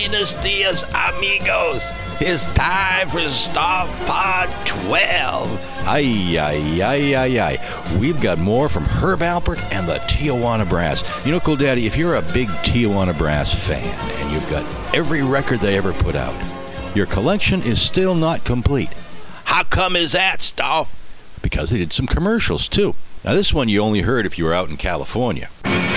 Buenos dias, amigos. It's time for Star Pod 12. Ay. We've got more from Herb Alpert and the Tijuana Brass. You know, Cool Daddy, if you're a big Tijuana Brass fan and you've got every record they ever put out, your collection is still not complete. How come is that, Stoff? Because they did some commercials, too. Now, this one you only heard if you were out in California.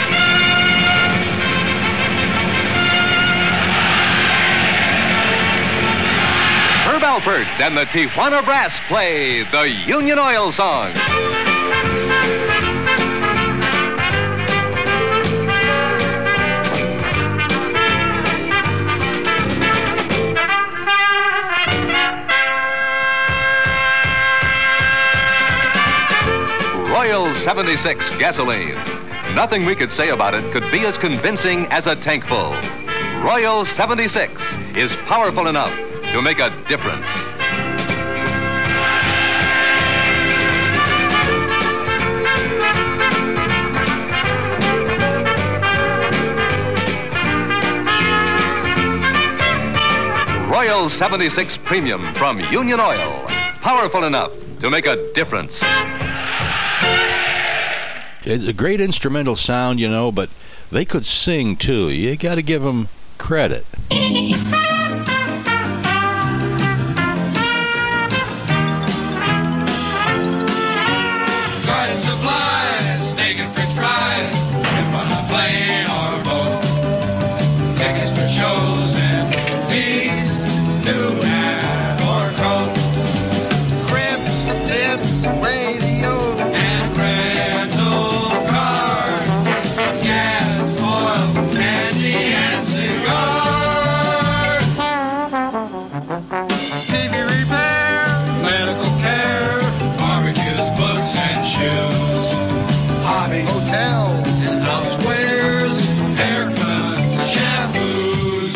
Herb Alpert and the Tijuana Brass play the Union Oil song. Royal 76 gasoline. Nothing we could say about it could be as convincing as a tank full. Royal 76 is powerful enough to make a difference. Royal 76 Premium from Union Oil. Powerful enough to make a difference. It's a great instrumental sound, you know, but they could sing, too. You got to give them credit. Garden supplies, steak and french fries, trip on a plane or a boat, tickets for shows and movies, new hat or coat, cribs, tips, radio, and rental car, gas, oil, candy, and cigars, TV repair, medical care, barbecues, books, and shoes, hobbies, hotels, and housewares, haircuts, shampoos.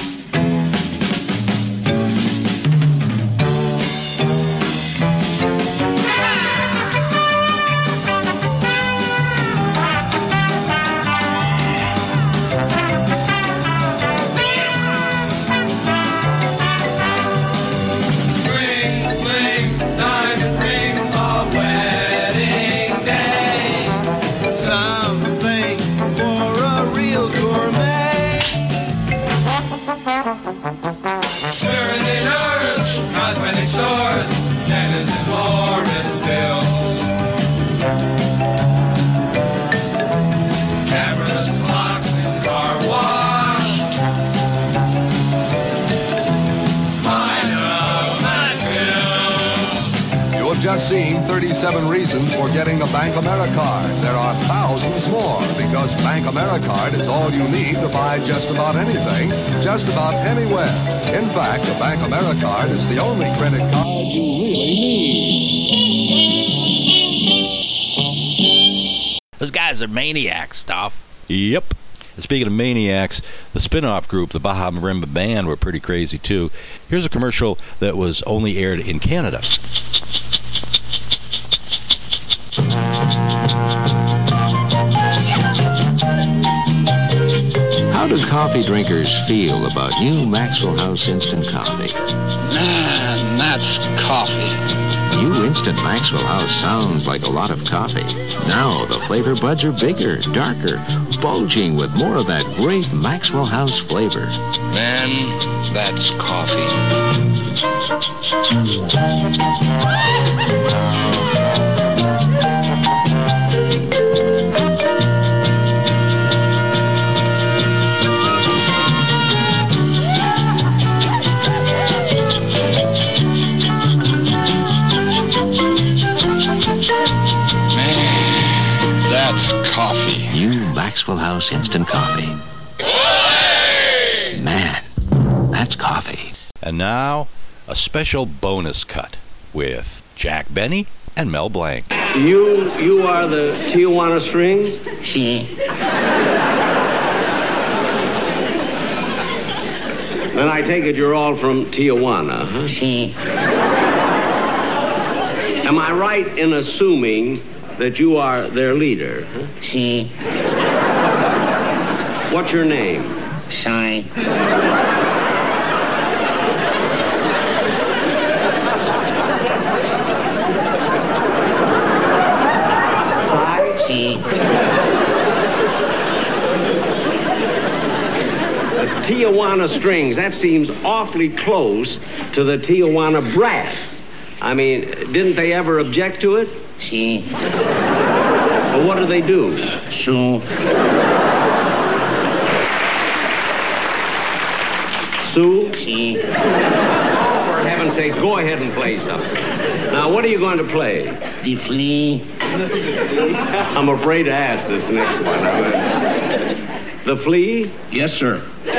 Ring, flings, diamond rings, a wedding day. Something for a real gourmet. Serenaders, cosmetic stores, dentist and florist bills. Cameras, clocks, and car wash. You have just seen 37 reasons for getting a Bank Americard. There are thousands more because Bank Americard is all you need to buy just about anything, just about anywhere. In fact, a Bank Americard is the only credit card you really need. Those guys are maniacs, Stoff. Yep. And speaking of maniacs, the spin-off group, the Baja Marimba Band, were pretty crazy, too. Here's a commercial that was only aired in Canada. How do coffee drinkers feel about new Maxwell House Instant Coffee? Man, that's coffee. New Instant Maxwell House sounds like a lot of coffee. Now the flavor buds are bigger, darker, bulging with more of that great Maxwell House flavor. Man, that's coffee. Man, that's coffee. New Maxwell House Instant Coffee. Man, that's coffee. And now, a special bonus cut with Jack Benny and Mel Blanc. You are the Tijuana Strings? Sí. Then I take it you're all from Tijuana, huh? Sí. Am I right in assuming that you are their leader? Huh? Sí. What's your name? Sign. Side? See. The Tijuana Strings, that seems awfully close to the Tijuana Brass. I mean, didn't they ever object to it? See. Well, what do they do? Sue. Sue? See. For heaven's sakes, go ahead and play something. Now, what are you going to play? The flea. I'm afraid to ask this next one. The Flea? Yes, sir.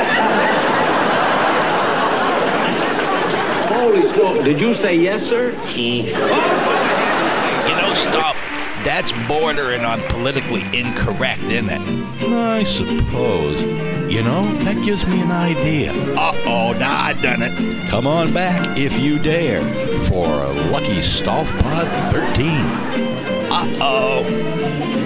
Holy smoke. Did you say yes, sir? See. Stop. That's bordering on politically incorrect, isn't it? I suppose. That gives me an idea. Uh-oh, now I done it. Come on back, if you dare, for Lucky Stolf Pod 13. Uh-oh.